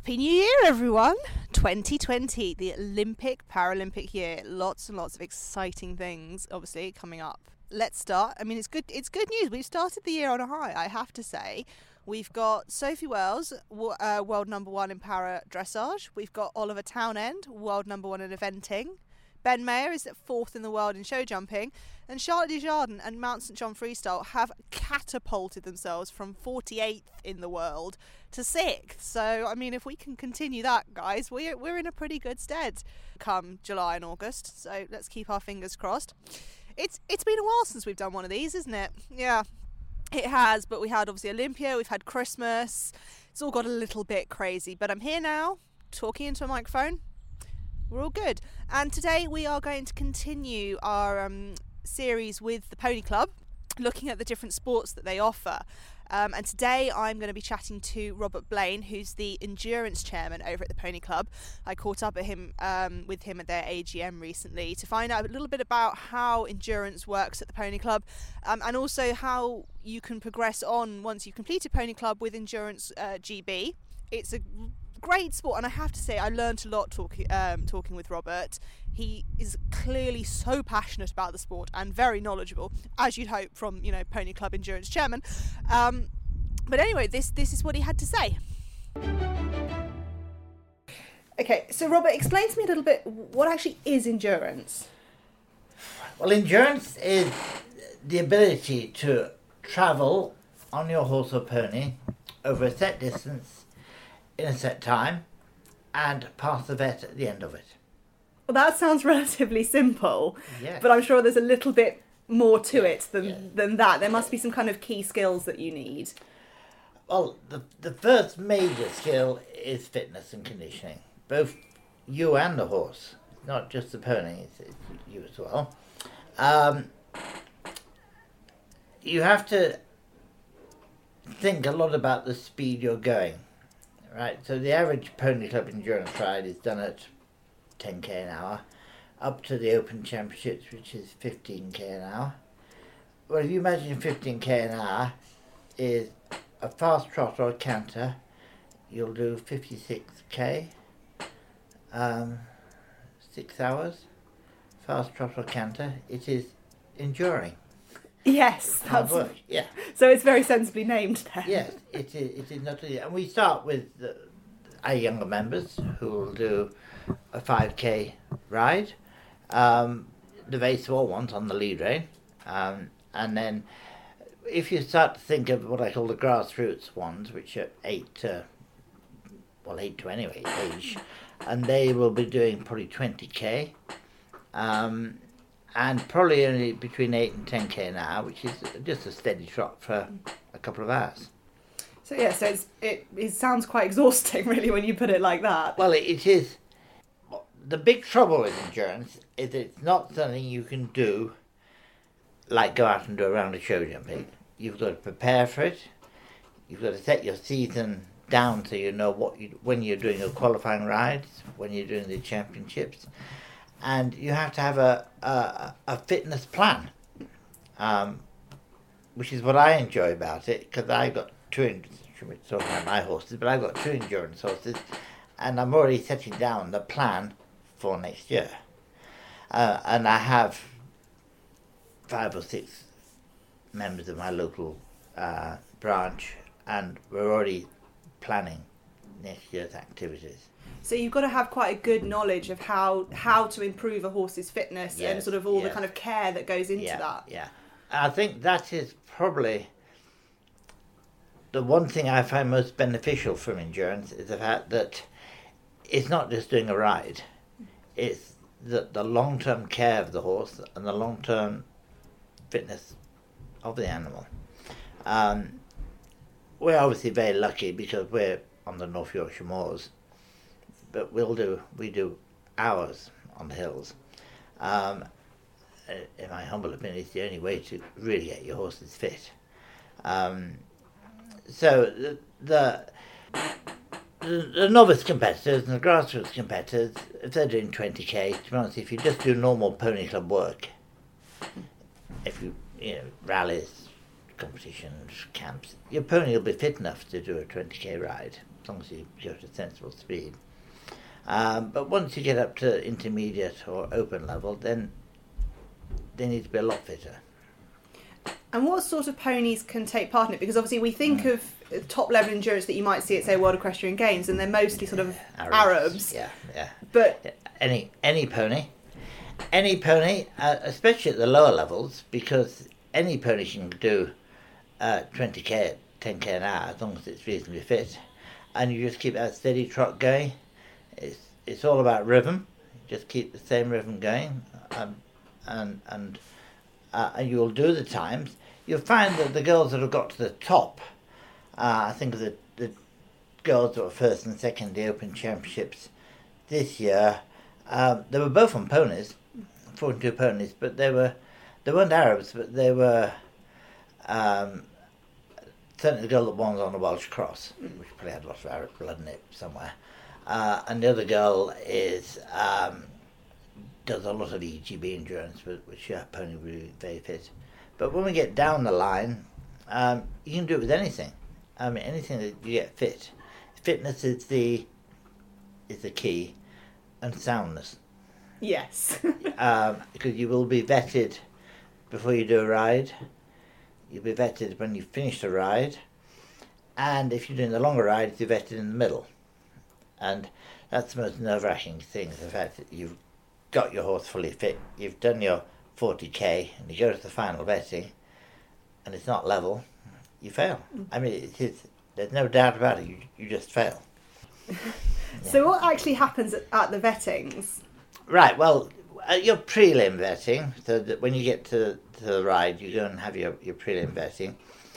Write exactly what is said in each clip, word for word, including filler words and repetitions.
Happy New Year, everyone! twenty twenty, the Olympic Paralympic year. Lots and lots of exciting things, obviously, coming up. Let's start. I mean, it's good. It's good news. We've started the year on a high, I have to say. We've got Sophie Wells, uh, world number one in para dressage. We've got Oliver Townend, world number one in eventing. Ben Mayer is at fourth in the world in show jumping. And Charlotte Desjardins and Mount Saint John Freestyle have catapulted themselves from forty-eighth in the world to sixth. So, I mean, if we can continue that, guys, we're, we're in a pretty good stead come July and August. So let's keep our fingers crossed. It's It's been a while since we've done one of these, isn't it? Yeah, it has. But we had, obviously, Olympia. We've had Christmas. It's all got a little bit crazy. But I'm here now, talking into a microphone. We're all good. And today we are going to continue our um, series with the Pony Club, looking at the different sports that they offer. Um, and today I'm going to be chatting to Robert Blaine, who's the endurance chairman over at the Pony Club. I caught up at him um, with him at their A G M recently to find out a little bit about how endurance works at the Pony Club, um, and also how you can progress on once you've completed Pony Club with Endurance uh, G B. It's a great sport, and I have to say I learned a lot talking um, talking with Robert. He is clearly so passionate about the sport and very knowledgeable, as you'd hope from, you know, Pony Club endurance chairman. Um, but anyway, this this is what he had to say. Okay, so Robert, explain to me a little bit what actually is endurance. Well, endurance is the ability to travel on your horse or pony over a set distance in a set time and pass the vet at the end of it. Well, that sounds relatively simple, Yes. but I'm sure there's a little bit more to it than, Yes. than that. There must be some kind of key skills that you need. Well, the, the first major skill is fitness and conditioning. Both you and the horse, not just the pony, it's, it's you as well. Um, you have to think a lot about the speed you're going. Right, so the average Pony Club endurance ride is done at ten k an hour, up to the Open Championships, which is fifteen k an hour. Well, if you imagine fifteen k an hour is a fast trot or a canter, you'll do fifty-six k, um, six hours, fast trot or canter. It is enduring. Yes, Hard that's work, yeah. So it's very sensibly named there. Yes, it is, it is not easy. And we start with the, our younger members who will do a five k ride, um, the very small ones on the lead rein. Um, and then if you start to think of what I call the grassroots ones, which are eight to, well, eight to anyway, age, and they will be doing probably twenty k. Um, and probably only between eight and ten k an hour, which is just a steady trot for a couple of hours. So yeah, so it's, it it sounds quite exhausting, really, when you put it like that. Well, it, it is. The big trouble with endurance is it's not something you can do like go out and do a round of show jumping. You've got to prepare for it. You've got to set your season down so you know what you, when you're doing your qualifying rides, when you're doing the championships. And you have to have a, a, a fitness plan, um, which is what I enjoy about it, because I've got two, we're talking about my horses, but I've got two endurance horses, and I'm already setting down the plan for next year. Uh, and I have five or six members of my local uh, branch, and we're already planning next year's activities. So you've got to have quite a good knowledge of how how to improve a horse's fitness, Yes, and sort of all yes. the kind of care that goes into yeah, that. Yeah, I think that is probably the one thing I find most beneficial from endurance is the fact that it's not just doing a ride. It's the, the long-term care of the horse and the long-term fitness of the animal. Um, we're obviously very lucky because we're on the North Yorkshire moors, but we'll do we do hours on the hills. Um, in my humble opinion, it's the only way to really get your horses fit. Um, so the, the the the novice competitors and the grassroots competitors, if they're doing twenty k, to be honest, if you just do normal Pony Club work, if you you know rallies, competitions, camps, your pony will be fit enough to do a twenty k ride. as long as you go at a sensible speed. Um, but once you get up to intermediate or open level, then they need to be a lot fitter. And what sort of ponies can take part in it? Because obviously we think mm. of top level endurance that you might see at, say, World Equestrian Games, and they're mostly sort of Arabs. Arabs. Yeah, yeah. But any any pony, any pony, uh, especially at the lower levels, because any pony can do uh, twenty k, ten k an hour as long as it's reasonably fit, and you just keep that steady trot going. It's it's all about rhythm. You just keep the same rhythm going, um, and and. Uh, and you'll do the times, you'll find that the girls that have got to the top, uh, I think of the, the girls that were first and second the Open Championships this year, um, they were both on ponies, forty-two ponies, but they were, they weren't Arabs, but they were, um, certainly the girl that won was on a Welsh Cross, which probably had lots of Arab blood in it somewhere, uh, and the other girl is, um, does a lot of E G B endurance, which yeah, pony really very fit. But when we get down the line, um, you can do it with anything. I mean, anything that you get fit. Fitness is the is the key, and soundness. Yes. um, because you will be vetted before you do a ride. You'll be vetted when you finish the ride, and if you're doing the longer rides, you're vetted in the middle. And that's the most nerve-wracking thing: the fact that you've got your horse fully fit, you've done your forty k, and you go to the final vetting, and it's not level, you fail. I mean, it is, there's no doubt about it, you, you just fail. Yeah. So what actually happens at, at the vettings? Right, well, at your prelim vetting, so that when you get to, to the ride, you go and have your, your prelim vetting,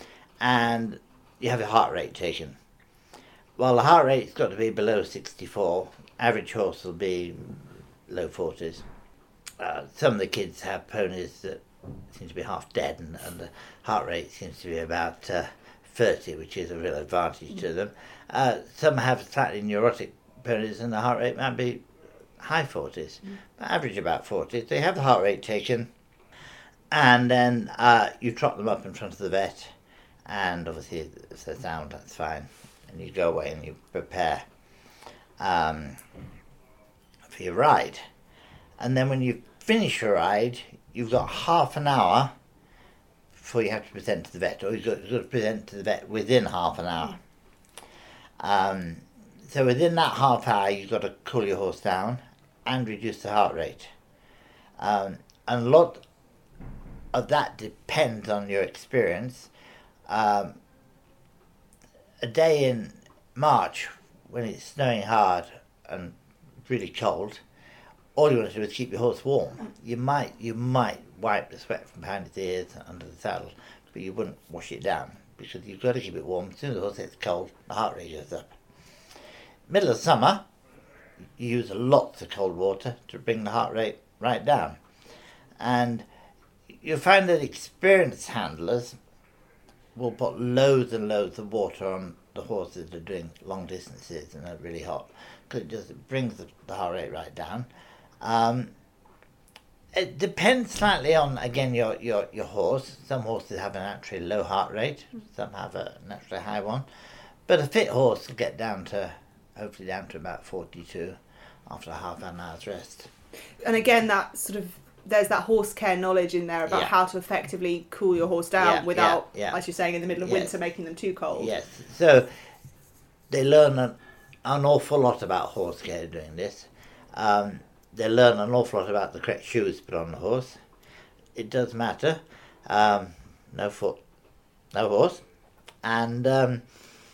and you have your heart rate taken. Well, the heart rate's got to be below sixty-four, average horse will be low forties. Uh, some of the kids have ponies that seem to be half dead, and, and the heart rate seems to be about uh, thirty, which is a real advantage to them. Uh, some have slightly neurotic ponies, and the heart rate might be high forties, mm. but average about forty. They have the heart rate taken, and then uh, you trot them up in front of the vet, and obviously if they're sound, that's fine, and you go away and you prepare um, for your ride. And then when you finish your ride, you've got half an hour before you have to present to the vet, or you've got, you've got to present to the vet within half an hour. Um, so within that half hour, you've got to cool your horse down and reduce the heart rate. Um, and a lot of that depends on your experience. Um, a day in March, when it's snowing hard and really cold, all you want to do is keep your horse warm. You might you might wipe the sweat from behind its ears under the saddle, but you wouldn't wash it down, because you've got to keep it warm. As soon as the horse gets cold, the heart rate goes up. Middle of summer, you use lots of cold water to bring the heart rate right down. And you'll find that experienced handlers will put loads and loads of water on the horses that are doing long distances and are really hot, because it just brings the, the heart rate right down. Um, it depends slightly on, again, your, your, your horse. Some horses have a naturally low heart rate, some have a naturally high one. But a fit horse will get down to, hopefully down to about forty-two after half an hour's rest. And again, that sort of, there's that horse care knowledge in there about yeah. how to effectively cool your horse down yeah, without, yeah, yeah. as you're saying, in the middle of yes. winter, making them too cold. Yes, so they learn an, an awful lot about horse care doing this. Um, they learn an awful lot about the correct shoes to put on the horse. It does matter. Um, no foot, no horse. And um,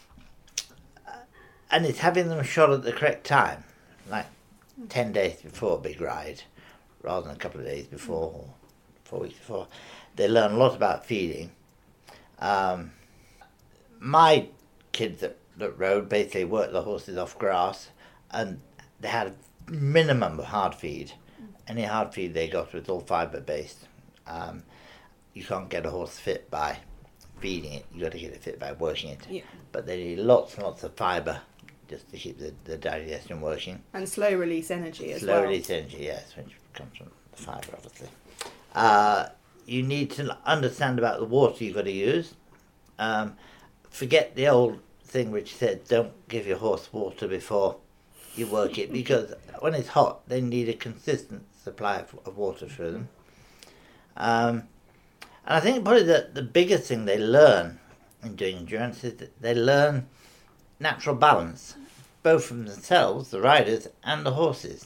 and it's having them shot at the correct time, like ten days before a big ride, rather than a couple of days before or four weeks before. They learn a lot about feeding. Um, my kids that, that rode basically worked the horses off grass, and they had a minimum of hard feed. Any hard feed they got was all fibre based. Um, you can't get a horse fit by feeding it, you got to get it fit by working it. Yeah. But they need lots and lots of fibre just to keep the, the digestion working. And slow release energy as slow well. Slow release energy, yes, which comes from the fibre, obviously. Uh, you need to understand about the water you've got to use. Um, forget the old thing which said don't give your horse water before you work it, because when it's hot they need a consistent supply of, of water through them. Um, and I think probably the, the biggest thing they learn in doing endurance is that they learn natural balance, both from themselves, the riders, and the horses.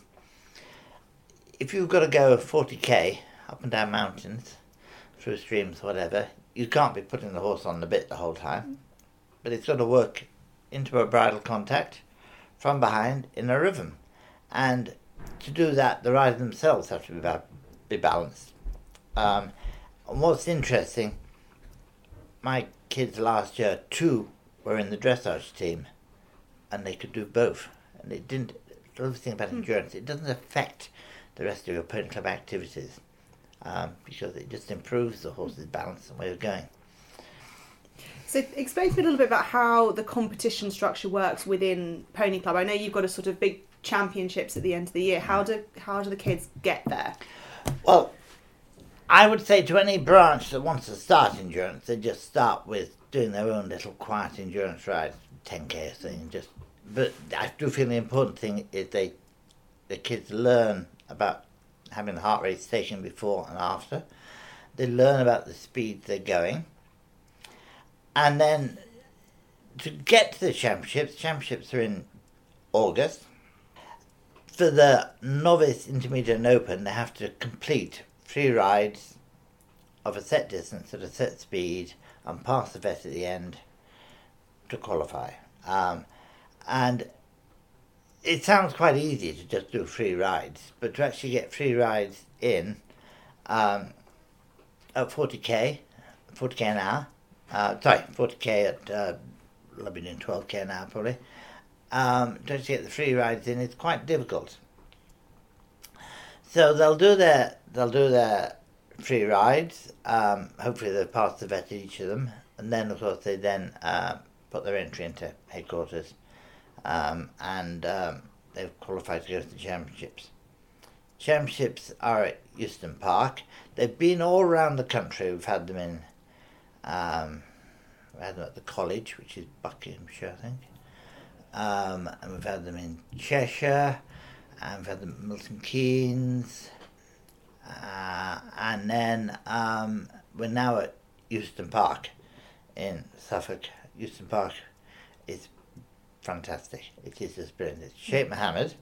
If you've got to go forty k up and down mountains, through streams, whatever, you can't be putting the horse on the bit the whole time, but it's got to work into a bridle contact from behind in a rhythm. And to do that, the riders themselves have to be, ba- be balanced. Um, and what's interesting, my kids last year, two were in the dressage team, and they could do both. And it didn't, the other thing about mm. endurance, it doesn't affect the rest of your pony club activities, um, because it just improves the horse's balance and way of going. So explain to me a little bit about how the competition structure works within Pony Club. I know you've got a sort of big championships at the end of the year. How do how do the kids get there? Well, I would say to any branch that wants to start endurance, they just start with doing their own little quiet endurance rides, ten k thing. Just, but I do feel the important thing is they the kids learn about having the heart rate taken before and after. They learn about the speed they're going. And then to get to the championships, championships are in August. For the novice, intermediate and open, they have to complete three rides of a set distance at a set speed and pass the vet at the end to qualify. Um, and it sounds quite easy to just do three rides, but to actually get three rides in um, at forty k, forty k an hour, Uh, sorry, forty k at, uh, I'll be doing twelve k now probably. Um, to actually get the free rides in, it's quite difficult. So they'll do their they'll do their free rides. Um, hopefully they'll pass the vet at each of them, and then of course they then uh, put their entry into headquarters, um, and um, they've qualified to go to the championships. Championships are at Euston Park. They've been all around the country. We've had them in. Um, we had them at the college, which is Buckinghamshire, I think. Um, and we've had them in Cheshire, and we've had them at Milton Keynes, uh, and then um, we're now at Euston Park in Suffolk. Euston Park is fantastic. It is just brilliant. It's Sheikh Mohammed,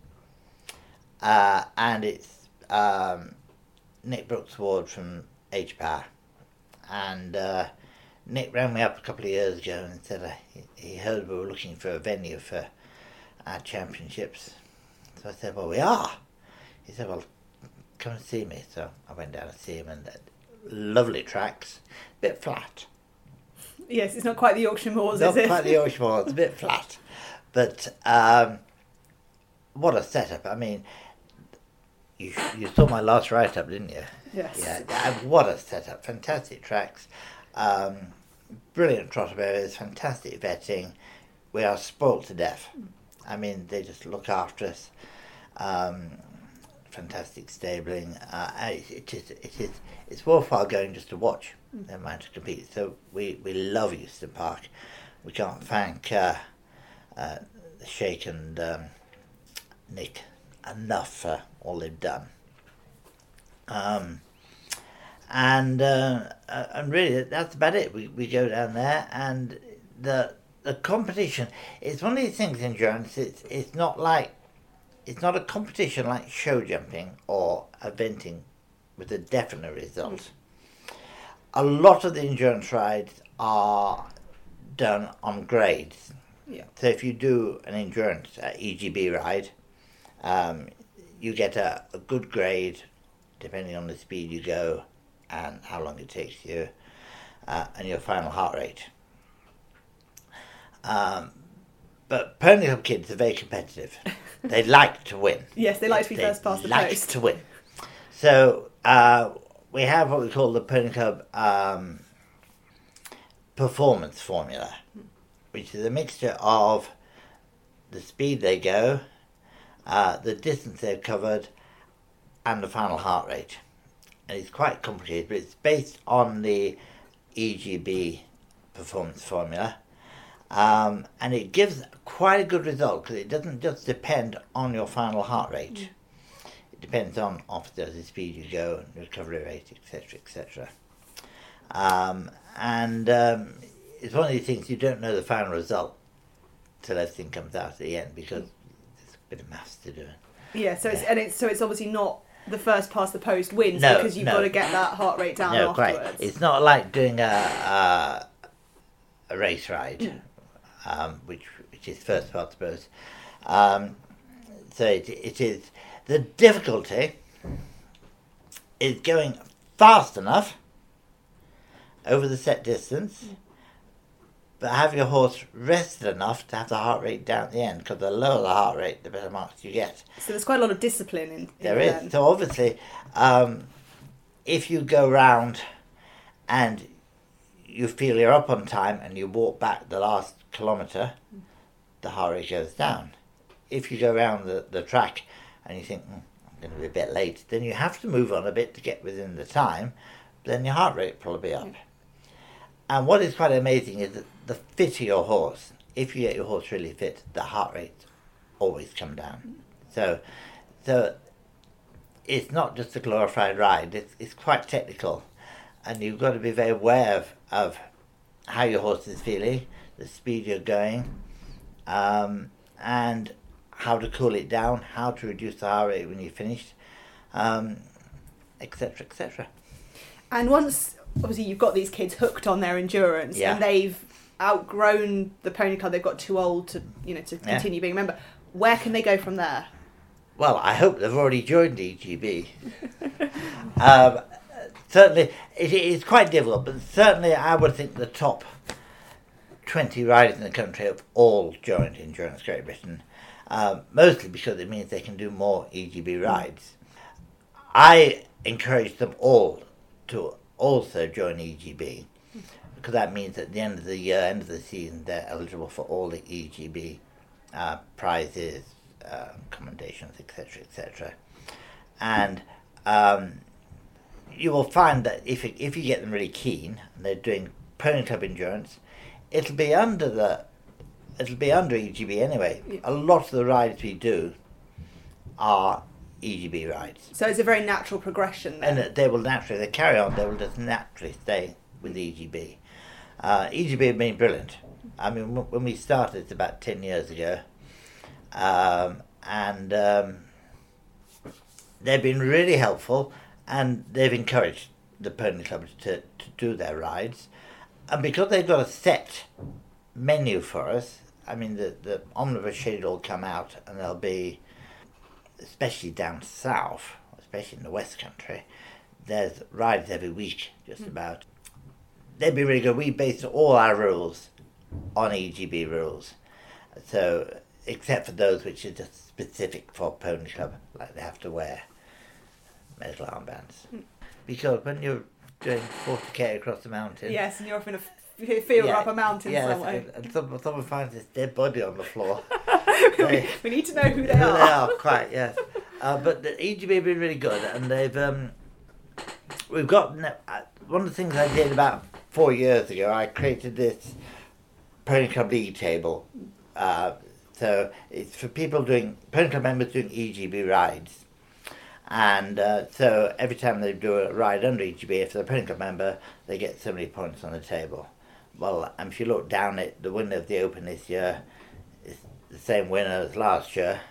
uh, and it's um, Nick Brooks Ward from H-Power, and uh, Nick rang me up a couple of years ago and said uh, he, he heard we were looking for a venue for our championships. So I said, well, we are. He said, well, come and see me. So I went down to see him, and uh, lovely tracks, a bit flat. Yes, it's not quite the Yorkshire Moors, not is it? Not quite the Yorkshire Moors, it's a bit flat. But um, what a setup. I mean, you, you saw my last write-up, didn't you? Yes. Yeah, what a setup. Fantastic tracks. Um, brilliant trot areas, fantastic vetting. We are spoilt to death. I mean, they just look after us. Um, fantastic stabling. Uh, it, it is, it is, it's worthwhile going just to watch, mm. never mind to compete. So we, we love Euston Park. We can't thank uh, uh, Sheikh and um, Nick enough for all they've done. Um, and uh, and really that's about it. We we go down there, and the the competition. It's one of these things. Endurance. It's it's not like it's not a competition like show jumping or eventing with a definite result. Mm. A lot of the endurance rides are done on grades. Yeah. So if you do an endurance uh, E G B ride, um, you get a, a good grade depending on the speed you go and how long it takes you, uh, and your final heart rate. Um, but Pony Club kids are very competitive. They like to win. Yes, they like to be they first past the like post. to win. So uh, we have what we call the Pony Club um, performance formula, which is a mixture of the speed they go, uh, the distance they've covered, and the final heart rate. And it's quite complicated, but it's based on the E G B performance formula. Um, and it gives quite a good result because it doesn't just depend on your final heart rate. Mm. It depends on, obviously, the speed you go and recovery rate, et cetera, et cetera. Um, and um, it's one of these things you don't know the final result till everything comes out at the end because there's a bit of maths to do. Yeah, so it's, and it's so it's obviously not the first past the post wins no, because you've no. got to get that heart rate down no, afterwards. Quite. It's not like doing a a, a race ride, mm. um, which which is first past the post. Um, so it, it is the difficulty is going fast enough over the set distance. Mm. But have your horse rested enough to have the heart rate down at the end, because the lower the heart rate, the better marks you get. So there's quite a lot of discipline in, in there is. Then. So obviously, um, if you go round and you feel you're up on time and you walk back the last kilometre, mm. the heart rate goes down. If you go around the, the track and you think, mm, I'm going to be a bit late, then you have to move on a bit to get within the time, then your heart rate will probably be up. Yeah. And what is quite amazing is that the fitter your horse, if you get your horse really fit, the heart rate always come down. So, so it's not just a glorified ride. It's it's quite technical, and you've got to be very aware of, of how your horse is feeling, the speed you're going, um, and how to cool it down, how to reduce the heart rate when you're finished, um, et cetera, et cetera. And once, obviously, you've got these kids hooked on their endurance, yeah. and they've outgrown the pony club, they've got too old to, you know, to continue yeah. being a member. Where can they go from there? Well, I hope they've already joined E G B. um, certainly, it is quite difficult, but certainly I would think the top twenty riders in the country have all joined Endurance Great Britain, um, mostly because it means they can do more E G B rides. I encourage them all to also join E G B, because that means at the end of the year, end of the season, they're eligible for all the E G B uh, prizes, uh, commendations, et cetera, et cetera. And um, you will find that if it, if you get them really keen and they're doing Pony Club endurance, it'll be under the it'll be under E G B anyway. Yeah. A lot of the rides we do are E G B rides. So it's a very natural progression then. And they will naturally, they carry on, they will just naturally stay with E G B. Uh, E G B have been brilliant. I mean, w- when we started, it's about ten years ago, um, and um, they've been really helpful, and they've encouraged the pony clubs to, to do their rides. And because they've got a set menu for us, I mean, the, the omnibus schedule will come out, and there'll be, especially down south, especially in the West Country, there's rides every week, just mm. about. They'd be really good. We based all our rules on E G B rules. So, except for those which are just specific for Pony Club, like they have to wear metal armbands. Mm. Because when you're doing forty k across the mountain... Yes, and you're off in a f- field yeah, up a mountain yes, somewhere. And, and someone, someone finds this dead body on the floor. they, we need to know who they who are. They are, quite, yes. Uh, but the E G B have been really good, and they've... Um, we've got... Uh, one of the things I did about four years ago, I created this Pony Club League table. Uh, so it's for people doing, Pony Club members doing E G B rides. And uh, so every time they do a ride under E G B, if they're a Pony Club member, they get so many points on the table. Well, and if you look down at the winner of the Open this year, it's the same winner as last year.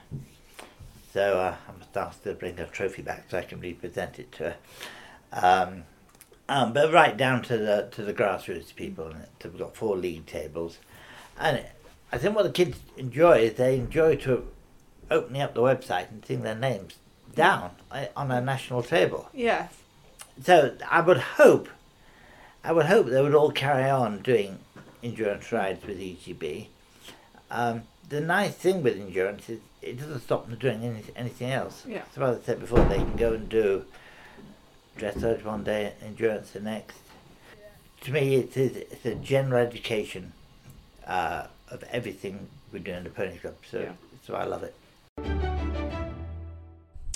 So uh, I must ask to bring a trophy back so I can represent it to her. Um, Um, but right down to the to the grassroots people, so we've got four league tables, and I think what the kids enjoy is they enjoy to opening up the website and seeing their names down on a national table. Yes. So I would hope, I would hope they would all carry on doing endurance rides with E G B. Um, the nice thing with endurance is it doesn't stop them doing any, anything else. Yeah. So as I said before, they can go and do dressage one day, endurance the next. To me, it is it's a general education uh, of everything we do in the Pony Club, so yeah. so I love it.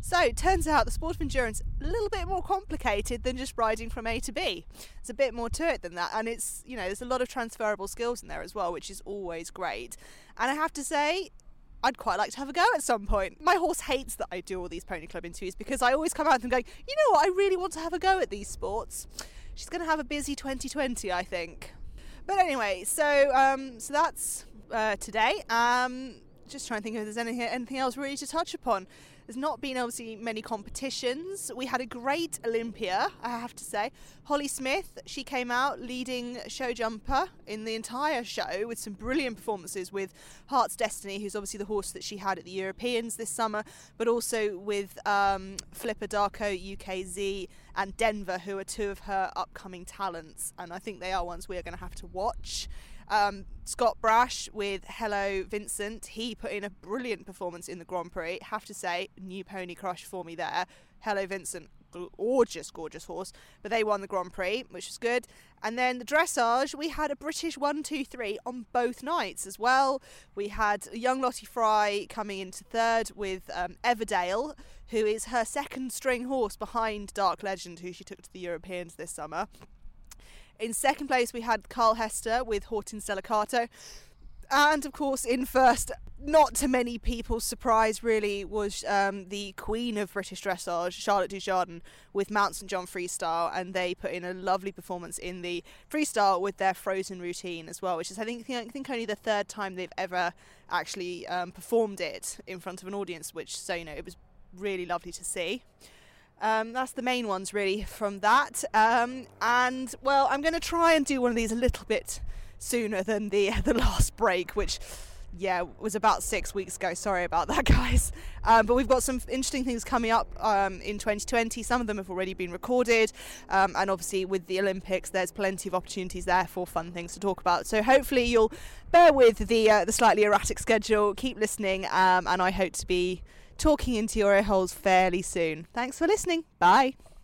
So it turns out the sport of endurance a little bit more complicated than just riding from A to B. There's a bit more to it than that, and it's, you know, there's a lot of transferable skills in there as well, which is always great. And I have to say, I'd quite like to have a go at some point. My horse hates that I do all these pony club interviews because I always come out and going, you know what, I really want to have a go at these sports. She's going to have a busy twenty twenty, I think. But anyway, so um, so that's uh, today. Um, just trying to think if there's anything, anything else really to touch upon. There's not been obviously many competitions. We had a great Olympia, I have to say. Holly Smith, she came out leading show jumper in the entire show with some brilliant performances with Heart's Destiny, who's obviously the horse that she had at the Europeans this summer, but also with um, Flipper Darko, U K Z and Denver, who are two of her upcoming talents, and I think they are ones we are going to have to watch. Um, Scott Brash with Hello Vincent, he put in a brilliant performance in the Grand Prix. Have to say, new pony crush for me there. Hello Vincent, gorgeous, gorgeous horse. But they won the Grand Prix, which was good. And then the dressage, we had a British one two three on both nights as well. We had young Lottie Fry coming into third with um, Everdale, who is her second string horse behind Dark Legend, who she took to the Europeans this summer. In second place, we had Carl Hester with Horton Stelicato. And, of course, in first, not to many people's surprise, really, was um, the queen of British dressage, Charlotte Dujardin, with Mount Saint John Freestyle. And they put in a lovely performance in the freestyle with their Frozen routine as well, which is, I think, I think only the third time they've ever actually um, performed it in front of an audience, which, so, you know, it was really lovely to see. Um, that's the main ones really from that, um, and well, I'm going to try and do one of these a little bit sooner than the the last break, which yeah was about six weeks ago. Sorry about that, guys. Um, but we've got some interesting things coming up um, in twenty twenty. Some of them have already been recorded, um, and obviously with the Olympics, there's plenty of opportunities there for fun things to talk about. So hopefully you'll bear with the uh, the slightly erratic schedule. Keep listening, um, and I hope to be talking into your ear holes fairly soon. Thanks for listening. Bye.